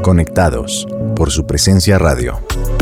Conectados por su presencia radio.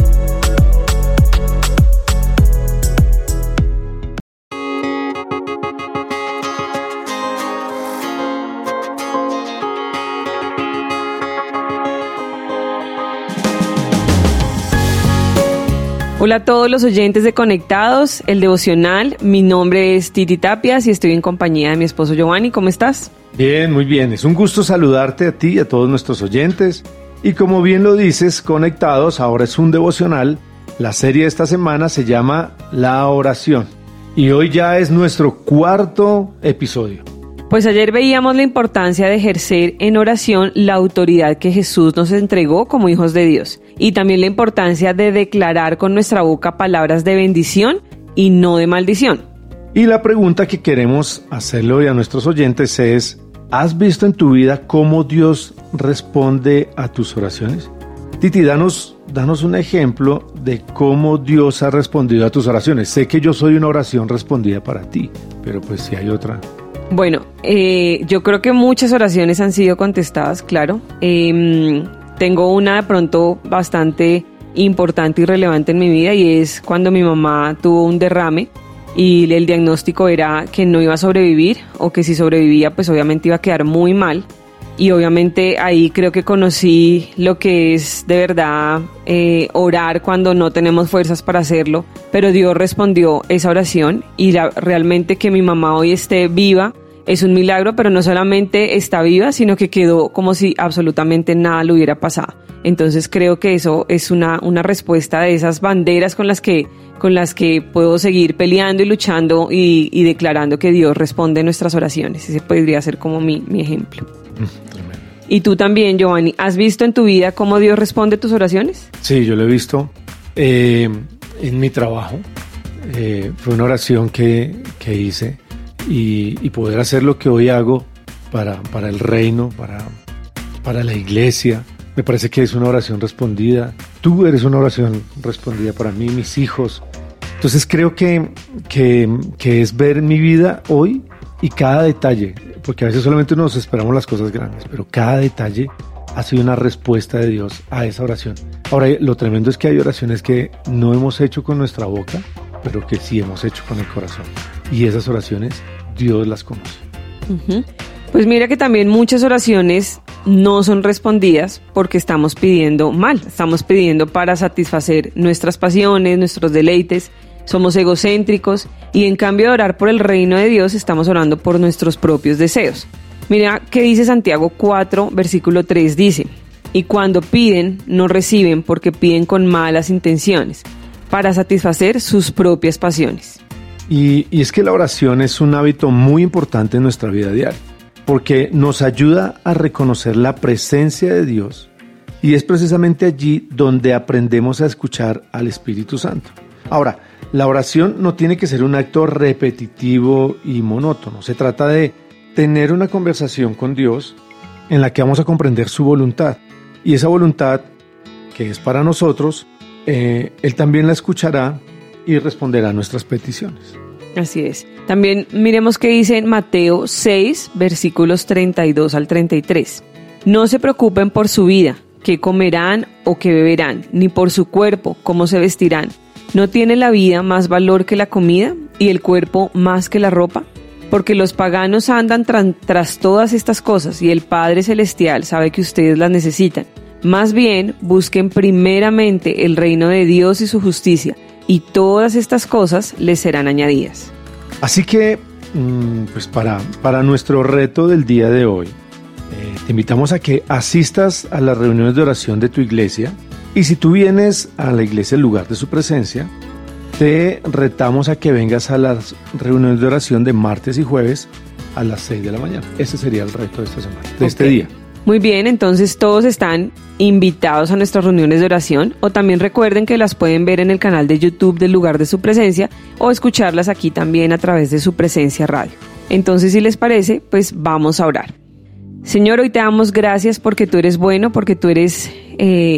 Hola a todos los oyentes de Conectados, el devocional. Mi nombre es Titi Tapias y estoy en compañía de mi esposo Giovanni. ¿Cómo estás? Bien, muy bien. Es un gusto saludarte a ti y a todos nuestros oyentes. Y como bien lo dices, Conectados ahora es un devocional. La serie de esta semana se llama La Oración. Y hoy ya es nuestro cuarto episodio. Pues ayer veíamos la importancia de ejercer en oración la autoridad que Jesús nos entregó como hijos de Dios. Y también la importancia de declarar con nuestra boca palabras de bendición y no de maldición. Y la pregunta que queremos hacerle hoy a nuestros oyentes es: ¿has visto en tu vida cómo Dios responde a tus oraciones? Titi, danos un ejemplo de cómo Dios ha respondido a tus oraciones. Sé que yo soy una oración respondida para ti, pero pues si hay otra. Bueno, yo creo que muchas oraciones han sido contestadas, claro. Tengo una de pronto bastante importante y relevante en mi vida, y es cuando mi mamá tuvo un derrame y el diagnóstico era que no iba a sobrevivir, o que si sobrevivía pues obviamente iba a quedar muy mal. Y obviamente ahí creo que conocí lo que es de verdad orar cuando no tenemos fuerzas para hacerlo, pero Dios respondió esa oración, y realmente que mi mamá hoy esté viva es un milagro, pero no solamente está viva, sino que quedó como si absolutamente nada le hubiera pasado. Entonces creo que eso es una respuesta de esas banderas con las que puedo seguir peleando y luchando y declarando que Dios responde nuestras oraciones. Ese podría ser como mi ejemplo. Tremendo. ¿Y tú también, Giovanni, has visto en tu vida cómo Dios responde tus oraciones? Sí, yo lo he visto en mi trabajo. Fue una oración que hice, y poder hacer lo que hoy hago para el reino, para la iglesia, me parece que es una oración respondida. Tú eres una oración respondida para mí, mis hijos. Entonces creo que es ver mi vida hoy y cada detalle, porque a veces solamente nos esperamos las cosas grandes, pero cada detalle ha sido una respuesta de Dios a esa oración. Ahora, lo tremendo es que hay oraciones que no hemos hecho con nuestra boca, pero que sí hemos hecho con el corazón. Y esas oraciones, Dios las conoce. Uh-huh. Pues mira que también muchas oraciones no son respondidas porque estamos pidiendo mal. Estamos pidiendo para satisfacer nuestras pasiones, nuestros deleites. Somos egocéntricos, y en cambio de orar por el reino de Dios, estamos orando por nuestros propios deseos. Mira qué dice Santiago 4, versículo 3, dice: y cuando piden, no reciben porque piden con malas intenciones, para satisfacer sus propias pasiones. Y es que la oración es un hábito muy importante en nuestra vida diaria, porque nos ayuda a reconocer la presencia de Dios, y es precisamente allí donde aprendemos a escuchar al Espíritu Santo. Ahora, la oración no tiene que ser un acto repetitivo y monótono. Se trata de tener una conversación con Dios en la que vamos a comprender su voluntad. Y esa voluntad, que es para nosotros, Él también la escuchará y responderá a nuestras peticiones. Así es. También miremos qué dice en Mateo 6, versículos 32 al 33. No se preocupen por su vida, qué comerán o qué beberán, ni por su cuerpo, cómo se vestirán. ¿No tiene la vida más valor que la comida y el cuerpo más que la ropa? Porque los paganos andan tras todas estas cosas, y el Padre Celestial sabe que ustedes las necesitan. Más bien, busquen primeramente el reino de Dios y su justicia, y todas estas cosas les serán añadidas. Así que, pues para nuestro reto del día de hoy, te invitamos a que asistas a las reuniones de oración de tu iglesia. Y si tú vienes a la iglesia en lugar de su presencia, te retamos a que vengas a las reuniones de oración de martes y jueves a las 6 de la mañana. Ese sería el reto de esta semana, de este día. Muy bien, entonces todos están invitados a nuestras reuniones de oración, o también recuerden que las pueden ver en el canal de YouTube del Lugar de Su Presencia, o escucharlas aquí también a través de Su Presencia Radio. Entonces, si les parece, pues vamos a orar. Señor, hoy te damos gracias porque tú eres bueno, porque tú eres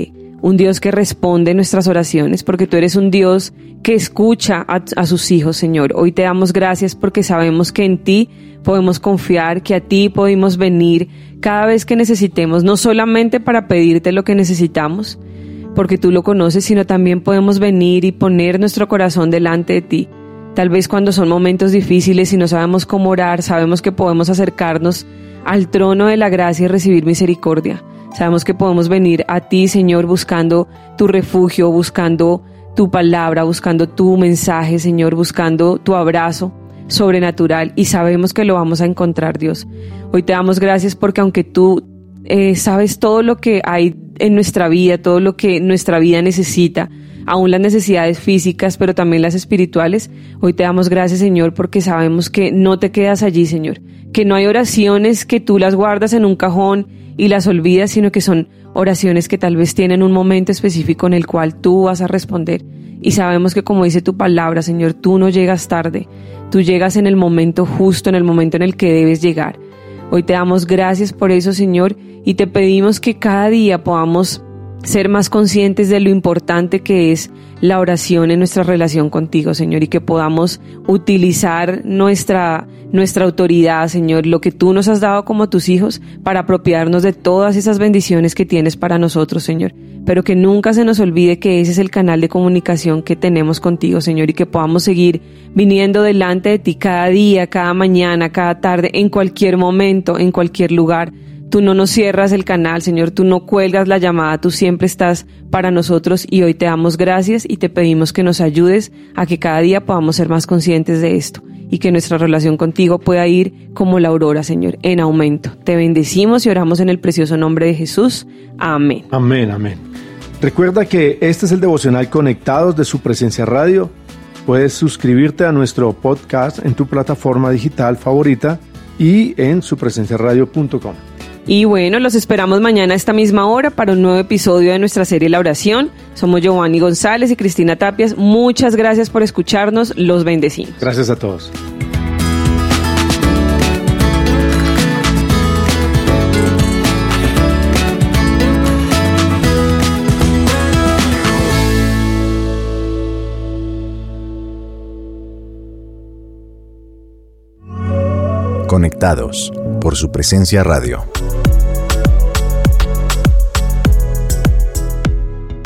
un Dios que responde nuestras oraciones, porque tú eres un Dios que escucha a sus hijos, Señor. Hoy te damos gracias porque sabemos que en ti podemos confiar, que a ti podemos venir cada vez que necesitemos, no solamente para pedirte lo que necesitamos, porque tú lo conoces, sino también podemos venir y poner nuestro corazón delante de ti. Tal vez cuando son momentos difíciles y no sabemos cómo orar, sabemos que podemos acercarnos al trono de la gracia y recibir misericordia. Sabemos que podemos venir a ti, Señor, buscando tu refugio, buscando tu palabra, buscando tu mensaje, Señor, buscando tu abrazo sobrenatural, y sabemos que lo vamos a encontrar, Dios. Hoy te damos gracias porque aunque tú sabes todo lo que hay en nuestra vida, todo lo que nuestra vida necesita, aún las necesidades físicas, pero también las espirituales, hoy te damos gracias, Señor, porque sabemos que no te quedas allí, Señor, que no hay oraciones que tú las guardas en un cajón y las olvidas, sino que son oraciones que tal vez tienen un momento específico en el cual tú vas a responder. Y sabemos que, como dice tu palabra, Señor, tú no llegas tarde, tú llegas en el momento justo, en el momento en el que debes llegar. Hoy te damos gracias por eso, Señor, y te pedimos que cada día podamos ser más conscientes de lo importante que es la oración en nuestra relación contigo, Señor, y que podamos utilizar nuestra autoridad, Señor, lo que tú nos has dado como tus hijos, para apropiarnos de todas esas bendiciones que tienes para nosotros, Señor. Pero que nunca se nos olvide que ese es el canal de comunicación que tenemos contigo, Señor, y que podamos seguir viniendo delante de ti cada día, cada mañana, cada tarde, en cualquier momento, en cualquier lugar. Tú no nos cierras el canal, Señor, tú no cuelgas la llamada, tú siempre estás para nosotros, y hoy te damos gracias y te pedimos que nos ayudes a que cada día podamos ser más conscientes de esto y que nuestra relación contigo pueda ir como la aurora, Señor, en aumento. Te bendecimos y oramos en el precioso nombre de Jesús. Amén. Amén, amén. Recuerda que este es el devocional Conectados de Su Presencia Radio. Puedes suscribirte a nuestro podcast en tu plataforma digital favorita y en supresenciaradio.com. Y bueno, los esperamos mañana a esta misma hora para un nuevo episodio de nuestra serie La Oración. Somos Giovanni González y Cristina Tapias. Muchas gracias por escucharnos. Los bendecimos. Gracias a todos. Conectados por Su Presencia Radio.